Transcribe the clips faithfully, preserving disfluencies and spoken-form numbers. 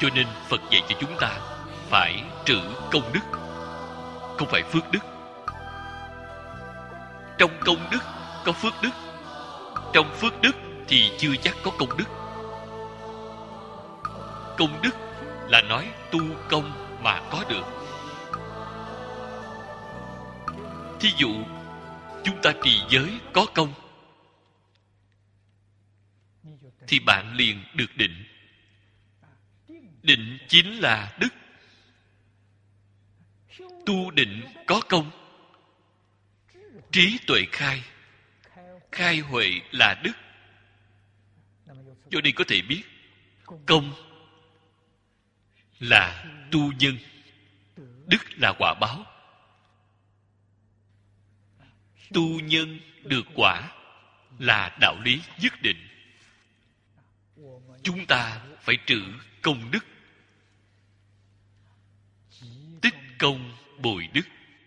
Cho nên Phật dạy cho chúng ta phải trữ công đức, không phải phước đức. Trong công đức có phước đức, trong phước đức thì chưa chắc có công đức. Công đức là nói tu công mà có được. Thí dụ chúng ta trì giới có công thì bạn liền được định. Định chính là đức. Tu định có công, trí tuệ khai, khai huệ là đức. Cho nên có thể biết công là tu nhân, đức là quả báo. Tu nhân được quả là đạo lý nhất định. Chúng ta phải trữ công đức, tích công bồi đức.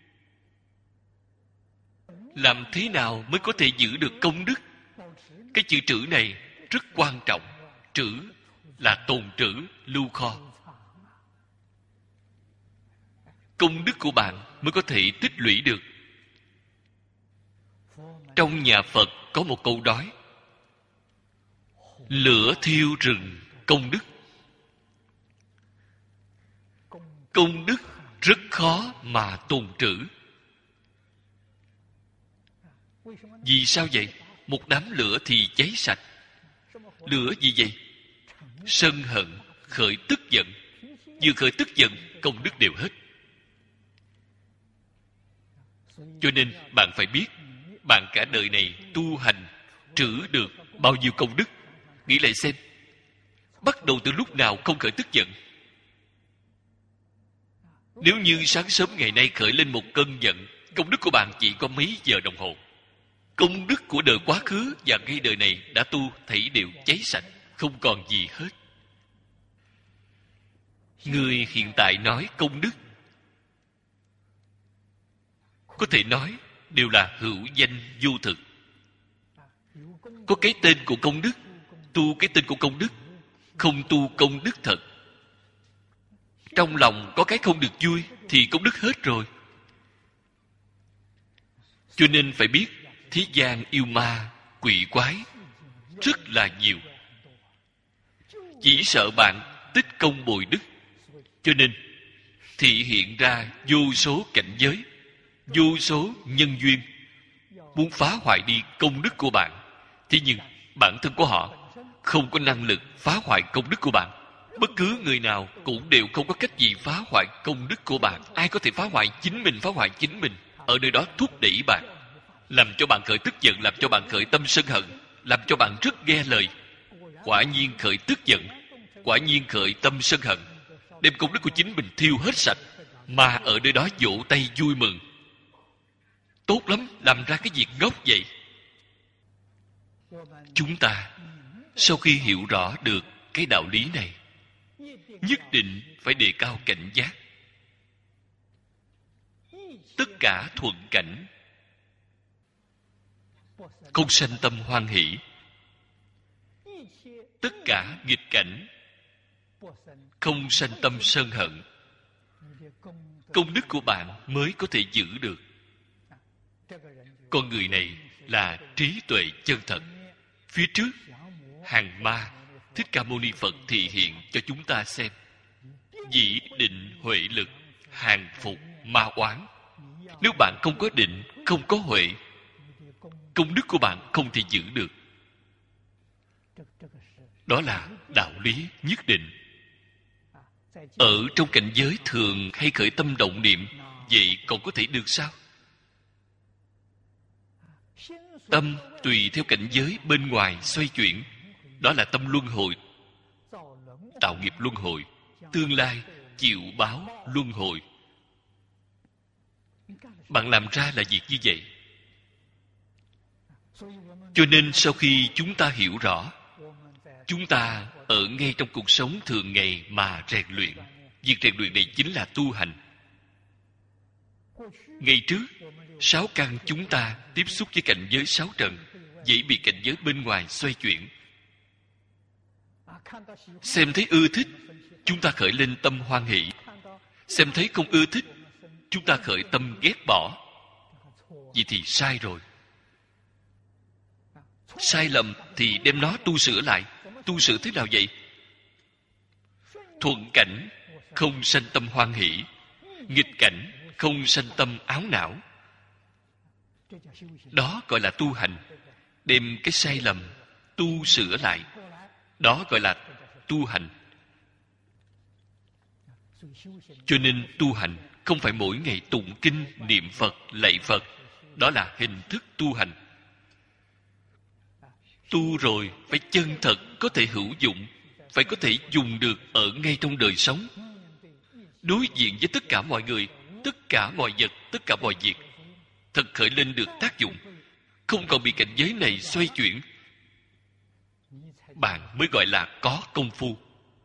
Làm thế nào mới có thể giữ được công đức? Cái chữ trữ này rất quan trọng. Trữ là tồn trữ, lưu kho. Công đức của bạn mới có thể tích lũy được. Trong nhà Phật có một câu nói: lửa thiêu rừng công đức. Công đức rất khó mà tồn trữ. Vì sao vậy? Một đám lửa thì cháy sạch. Lửa gì vậy? Sân hận, khởi tức giận. Vừa khởi tức giận, công đức đều hết. Cho nên bạn phải biết, bạn cả đời này tu hành trữ được bao nhiêu công đức. Nghĩ lại xem, bắt đầu từ lúc nào không khởi tức giận? Nếu như sáng sớm ngày nay khởi lên một cơn giận, công đức của bạn chỉ có mấy giờ đồng hồ. Công đức của đời quá khứ và ngay đời này đã tu thảy đều cháy sạch, không còn gì hết. Người hiện tại nói công đức, có thể nói đều là hữu danh vô thực. Có cái tên của công đức, tu cái tên của công đức, không tu công đức thật. Trong lòng có cái không được vui thì công đức hết rồi. Cho nên phải biết, thế gian yêu ma, quỷ quái rất là nhiều. Chỉ sợ bạn tích công bồi đức. Cho nên thị hiện ra vô số cảnh giới, vô số nhân duyên, muốn phá hoại đi công đức của bạn. Thế nhưng bản thân của họ không có năng lực phá hoại công đức của bạn. Bất cứ người nào cũng đều không có cách gì phá hoại công đức của bạn. Ai có thể phá hoại? Chính mình phá hoại chính mình. Ở nơi đó thúc đẩy bạn, làm cho bạn khởi tức giận, làm cho bạn khởi tâm sân hận, làm cho bạn rất nghe lời. Quả nhiên khởi tức giận, quả nhiên khởi tâm sân hận, đem công đức của chính mình thiêu hết sạch. Mà ở nơi đó vỗ tay vui mừng. Tốt lắm, làm ra cái việc ngốc vậy. Chúng ta sau khi hiểu rõ được cái đạo lý này, nhất định phải đề cao cảnh giác. Tất cả thuận cảnh không sanh tâm hoan hỷ, tất cả nghịch cảnh không sanh tâm sân hận. Công đức của bạn mới có thể giữ được. Con người này là trí tuệ chân thật. Phía trước, hàng ma Thích Ca Mâu Ni Phật thị hiện cho chúng ta xem. Dĩ định huệ lực, hàng phục ma oán. Nếu bạn không có định, không có huệ, công đức của bạn không thể giữ được. Đó là đạo lý nhất định. Ở trong cảnh giới thường hay khởi tâm động niệm, vậy còn có thể được sao? Tâm tùy theo cảnh giới bên ngoài xoay chuyển. Đó là tâm luân hồi, tạo nghiệp luân hồi, tương lai chịu báo luân hồi. Bạn làm ra là việc như vậy. Cho nên sau khi chúng ta hiểu rõ, chúng ta ở ngay trong cuộc sống thường ngày mà rèn luyện. Việc rèn luyện này chính là tu hành. Ngày trước, sáu căn chúng ta tiếp xúc với cảnh giới sáu trần, dễ bị cảnh giới bên ngoài xoay chuyển. Xem thấy ưa thích, chúng ta khởi lên tâm hoan hỷ. Xem thấy không ưa thích, chúng ta khởi tâm ghét bỏ. Vậy thì sai rồi. Sai lầm thì đem nó tu sửa lại. Tu sửa thế nào vậy? Thuận cảnh không sanh tâm hoan hỷ, nghịch cảnh không sanh tâm áo não. Đó gọi là tu hành. Đem cái sai lầm tu sửa lại, đó gọi là tu hành. Cho nên tu hành không phải mỗi ngày tụng kinh, niệm Phật, lạy Phật. Đó là hình thức tu hành. Tu rồi phải chân thật, có thể hữu dụng, phải có thể dùng được ở ngay trong đời sống. Đối diện với tất cả mọi người, tất cả mọi vật, tất cả mọi việc, thật khởi lên được tác dụng, không còn bị cảnh giới này xoay chuyển, bạn mới gọi là có công phu.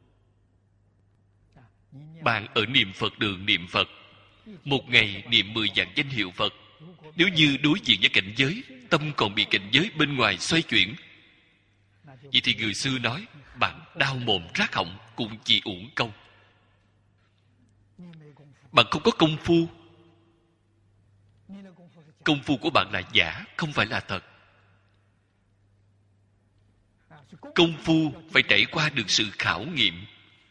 Bạn ở niệm Phật đường niệm Phật, một ngày niệm mười vạn danh hiệu Phật. Nếu như đối diện với cảnh giới, tâm còn bị cảnh giới bên ngoài xoay chuyển, vậy thì người xưa nói bạn đau mồm rát họng cũng chỉ uổng công. Bạn không có công phu. Công phu của bạn là giả, không phải là thật. Công phu phải trải qua được sự khảo nghiệm.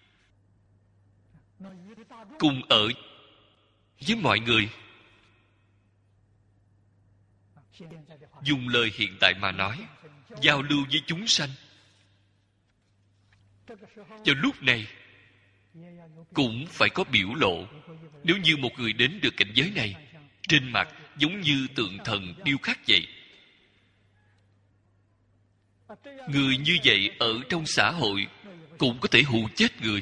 Cùng ở với mọi người. Dùng lời hiện tại mà nói, giao lưu với chúng sanh. Vào lúc này cũng phải có biểu lộ. Nếu như một người đến được cảnh giới này, trên mặt giống như tượng thần điêu khắc vậy. Người như vậy ở trong xã hội cũng có thể hù chết người.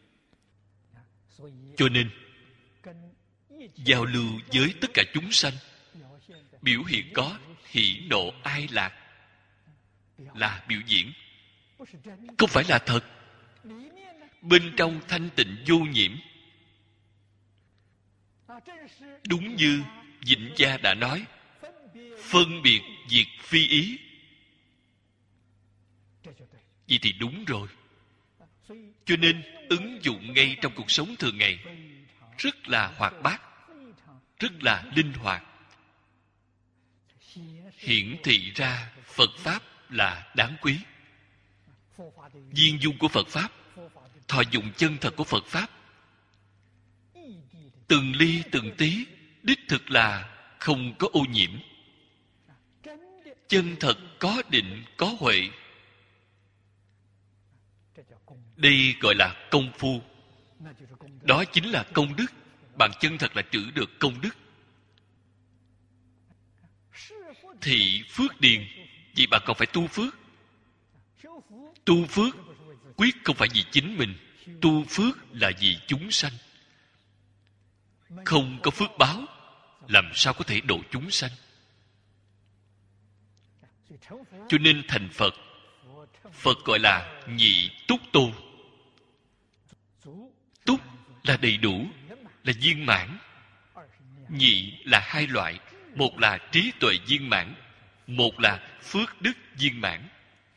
Cho nên giao lưu với tất cả chúng sanh, biểu hiện có hỉ nộ ai lạc, là biểu diễn, không phải là thật. Bên trong thanh tịnh vô nhiễm. Đúng như Vịnh Gia đã nói, phân biệt diệt phi ý. Vậy thì đúng rồi. Cho nên ứng dụng ngay trong cuộc sống thường ngày rất là hoạt bát, rất là linh hoạt, hiển thị ra Phật Pháp là đáng quý. Viên dung của Phật Pháp, thọ dụng chân thật của Phật Pháp, từng ly từng tí, đích thực là không có ô nhiễm. Chân thật có định, có huệ. Đây gọi là công phu. Đó chính là công đức. Bạn chân thật là trữ được công đức. Thị phước điền, vì bạn còn phải tu phước. Tu phước quyết không phải vì chính mình. Tu phước là vì chúng sanh. Không có phước báo, làm sao có thể độ chúng sanh? Cho nên thành Phật, Phật gọi là nhị túc tôn. Túc là đầy đủ, là viên mãn. Nhị là hai loại. Một là trí tuệ viên mãn, một là phước đức viên mãn.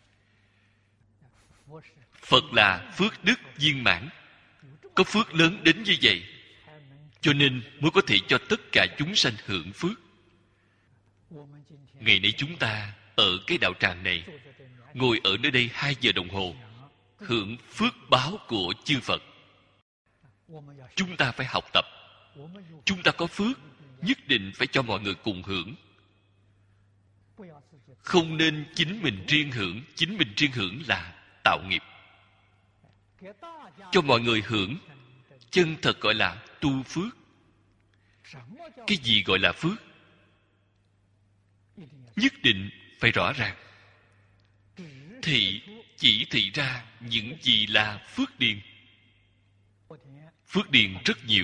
Phật là phước đức viên mãn, có phước lớn đến như vậy, cho nên mới có thể cho tất cả chúng sanh hưởng phước. Ngày nay chúng ta ở cái đạo tràng này, ngồi ở nơi đây hai giờ đồng hồ, hưởng phước báo của chư Phật. Chúng ta phải học tập. Chúng ta có phước, nhất định phải cho mọi người cùng hưởng. Không nên chính mình riêng hưởng. Chính mình riêng hưởng là tạo nghiệp. Cho mọi người hưởng, chân thật gọi là tu phước. Cái gì gọi là phước? Nhất định phải rõ ràng. Thị chỉ thị ra những gì là phước điền. Phước điền rất nhiều.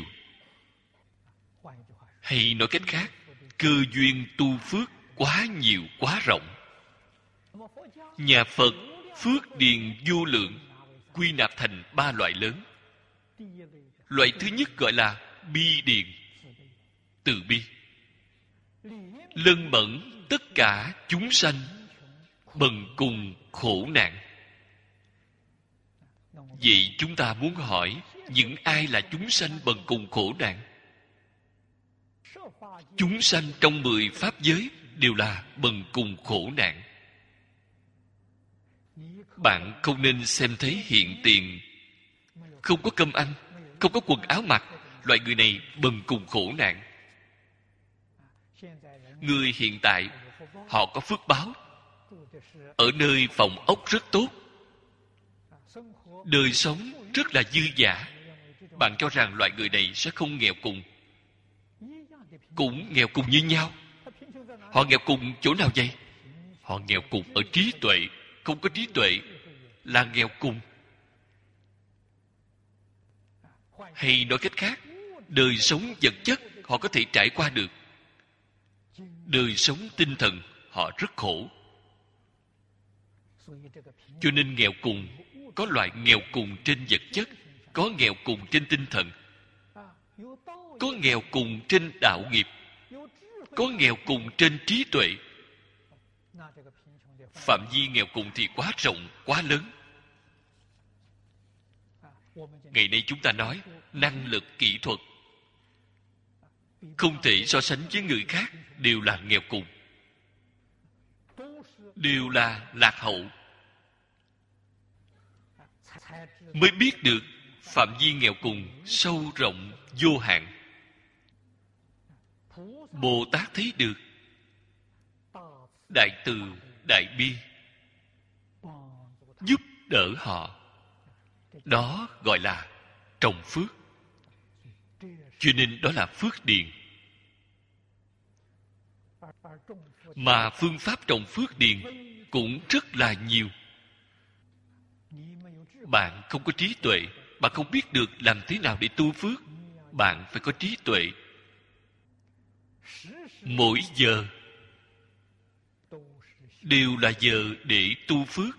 Hay nói cách khác, cơ duyên tu phước quá nhiều, quá rộng. Nhà Phật phước điền vô lượng, quy nạp thành ba loại lớn. Loại thứ nhất gọi là bi điền, từ bi. Lân mẫn tất cả chúng sanh bần cùng khổ nạn. Vậy chúng ta muốn hỏi, những ai là chúng sanh bần cùng khổ nạn? Chúng sanh trong mười pháp giới đều là bần cùng khổ nạn. Bạn không nên xem thấy hiện tiền, không có cơm ăn, không có quần áo mặc, loại người này bần cùng khổ nạn. Người hiện tại họ có phước báo, ở nơi phòng ốc rất tốt, đời sống rất là dư dả. Bạn cho rằng loại người này sẽ không nghèo cùng? Cũng nghèo cùng như nhau. Họ nghèo cùng chỗ nào vậy? Họ nghèo cùng ở trí tuệ. Không có trí tuệ là nghèo cùng. Hay nói cách khác, đời sống vật chất họ có thể trải qua được, đời sống tinh thần họ rất khổ. Cho nên nghèo cùng, có loại nghèo cùng trên vật chất, có nghèo cùng trên tinh thần, có nghèo cùng trên đạo nghiệp, có nghèo cùng trên trí tuệ. Phạm vi nghèo cùng thì quá rộng, quá lớn. Ngày nay chúng ta nói năng lực kỹ thuật không thể so sánh với người khác, đều là nghèo cùng, đều là lạc hậu. Mới biết được phạm vi nghèo cùng sâu rộng vô hạn. Bồ Tát thấy được đại từ đại bi, giúp đỡ họ, đó gọi là trồng phước. Cho nên đó là phước điền. Mà phương pháp trồng phước điền cũng rất là nhiều. Bạn không có trí tuệ, bạn không biết được làm thế nào để tu phước. Bạn phải có trí tuệ. Mỗi giờ đều là giờ để tu phước.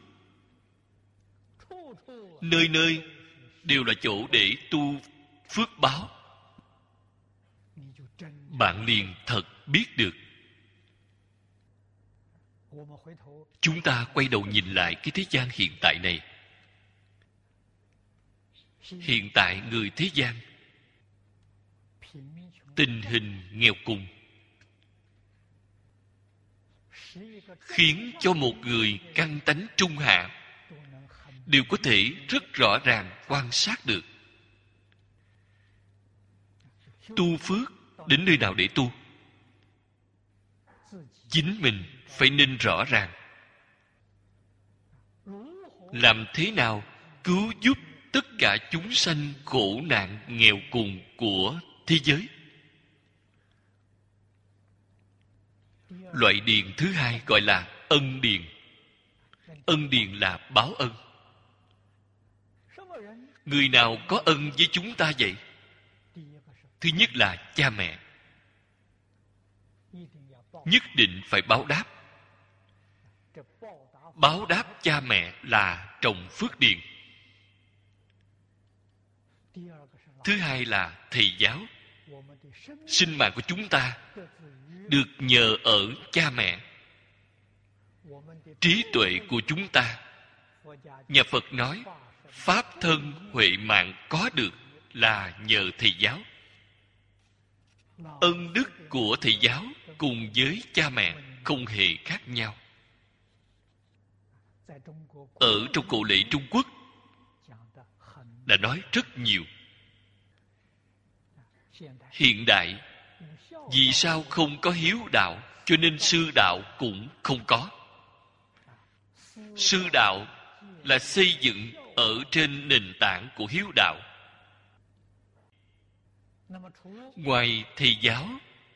Nơi nơi đều là chỗ để tu phước báo. Bạn liền thật biết được. Chúng ta quay đầu nhìn lại cái thế gian hiện tại này. Hiện tại người thế gian tình hình nghèo cùng, khiến cho một người căn tánh trung hạ đều có thể rất rõ ràng quan sát được. Tu phước đến nơi nào để tu? Chính mình phải nên rõ ràng. Làm thế nào cứu giúp tất cả chúng sanh khổ nạn nghèo cùng của thế giới? Loại điền thứ hai gọi là ân điền. Ân điền là báo ân. Người nào có ân với chúng ta vậy? Thứ nhất là cha mẹ. Nhất định phải báo đáp. Báo đáp cha mẹ là trồng phước điền. Thứ hai là thầy giáo. Sinh mạng của chúng ta được nhờ ở cha mẹ. Trí tuệ của chúng ta, nhà Phật nói pháp thân huệ mạng có được là nhờ thầy giáo. Ân đức của thầy giáo cùng với cha mẹ không hề khác nhau. Ở trong cổ lễ Trung Quốc đã nói rất nhiều. Hiện đại vì sao không có hiếu đạo, cho nên sư đạo cũng không có. Sư đạo là xây dựng ở trên nền tảng của hiếu đạo. Ngoài thầy giáo,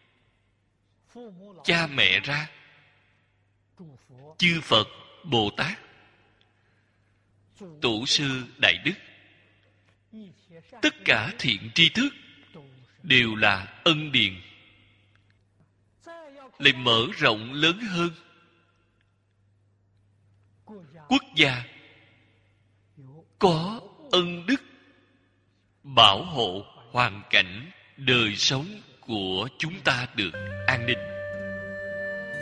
cha mẹ ra, chư Phật, Bồ Tát, tổ sư đại đức, tất cả thiện tri thức đều là ân điền. Lại mở rộng lớn hơn, quốc gia có ân đức bảo hộ hoàn cảnh đời sống của chúng ta được an ninh.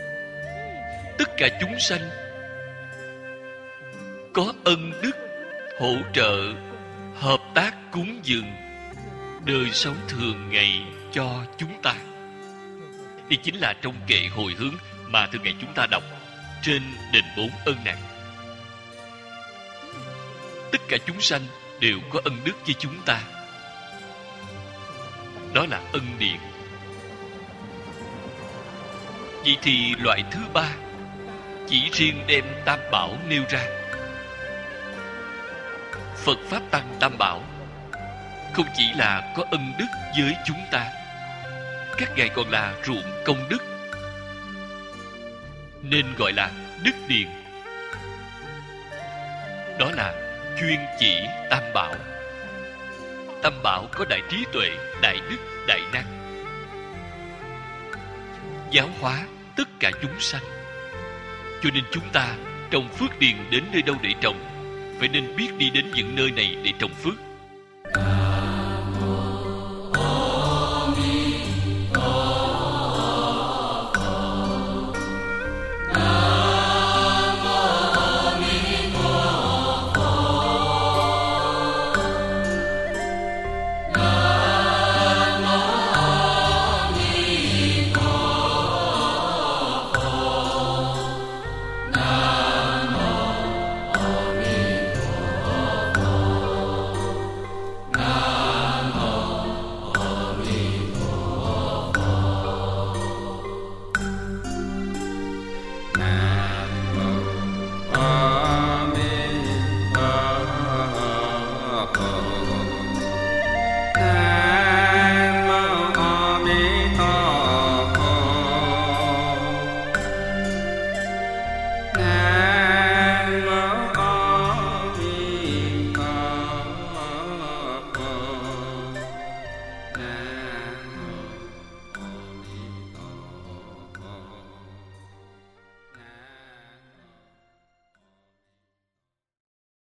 Tất cả chúng sanh có ân đức hỗ trợ, hợp tác cúng dường đời sống thường ngày cho chúng ta. Đây chính là trong kệ hồi hướng mà thường ngày chúng ta đọc trên đền bốn ân nặng. Tất cả chúng sanh đều có ân đức với chúng ta. Đó là ân điển. Vậy thì loại thứ ba, chỉ riêng đem Tam Bảo nêu ra. Phật Pháp Tăng Tam Bảo không chỉ là có ân đức với chúng ta, các ngài còn là ruộng công đức, nên gọi là đức điền. Đó là chuyên chỉ Tam Bảo. Tam Bảo có đại trí tuệ, đại đức, đại năng, giáo hóa tất cả chúng sanh. Cho nên chúng ta trồng phước điền đến nơi đâu để trồng, phải nên biết đi đến những nơi này để trồng phước.